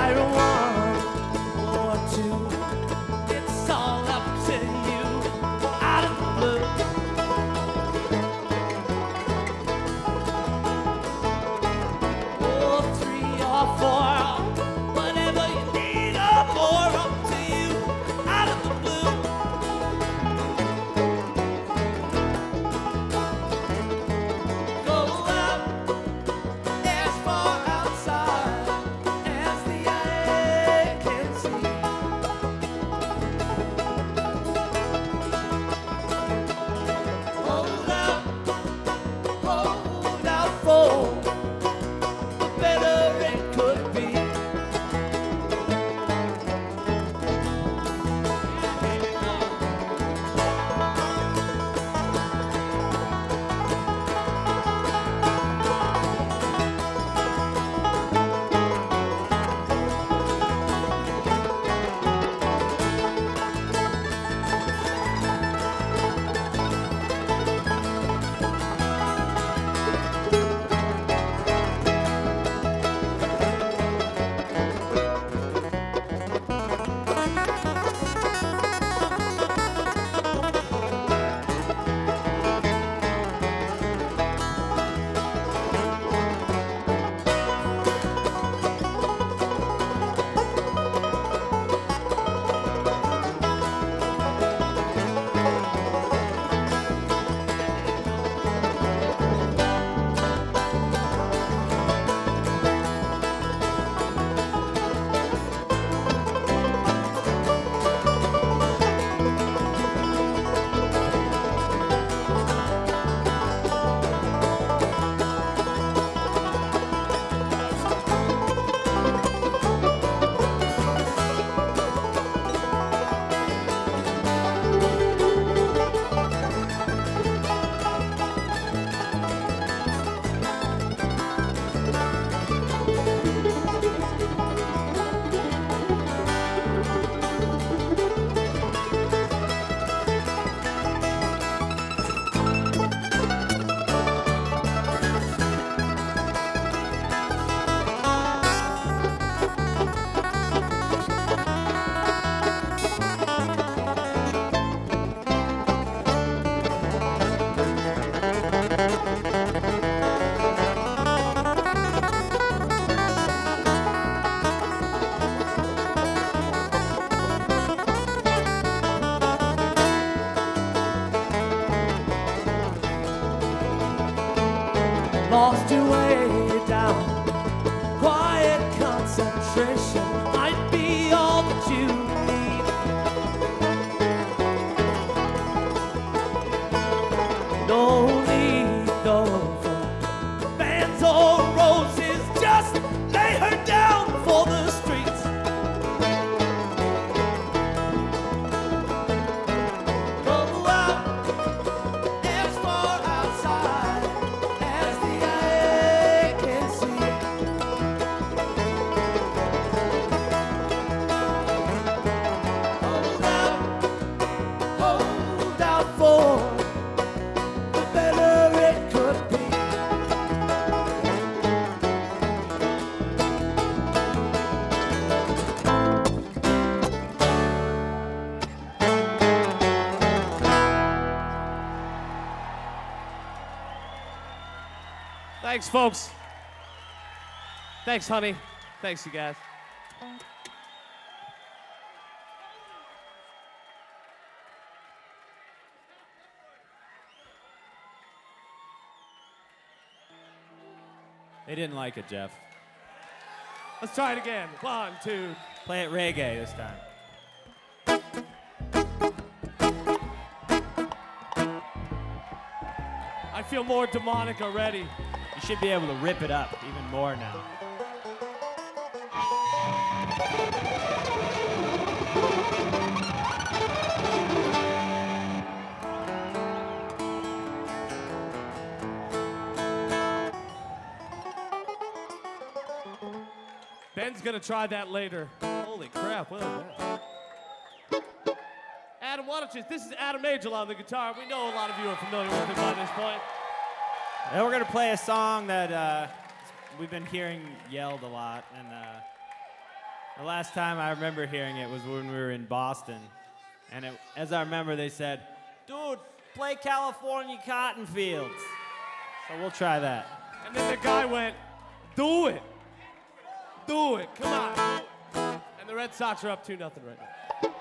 desire one or two. It's all up to you, out of the blue. Oh, 3 or 4, whatever you need or more, up to you, out of the blue. Go out as far outside as the eye can see. Hold out for the better it could be. Lost your way down. Quiet concentration might be all that you need. No need though for bands or roses. Just lay her down for the streets. Go out as far outside as the eye can see. Hold out for the better it could be. Thanks, folks. Thanks, honey. Thanks, you guys. They didn't like it, Jeff. Let's try it again. 1, 2. Play it reggae this time. I feel more demonic already. You should be able to rip it up even more now. Ben's gonna try that later. Holy crap, what is that? Adam, why don't you, this is Adam Angel on the guitar. We know a lot of you are familiar with him by this point. Now we're gonna play a song that we've been hearing yelled a lot, and The last time I remember hearing it was when we were in Boston. And as I remember, they said, dude, play California Cotton Fields. So we'll try that. And then the guy went, do it. Do it. Come on. And the Red Sox are up 2-0 right now.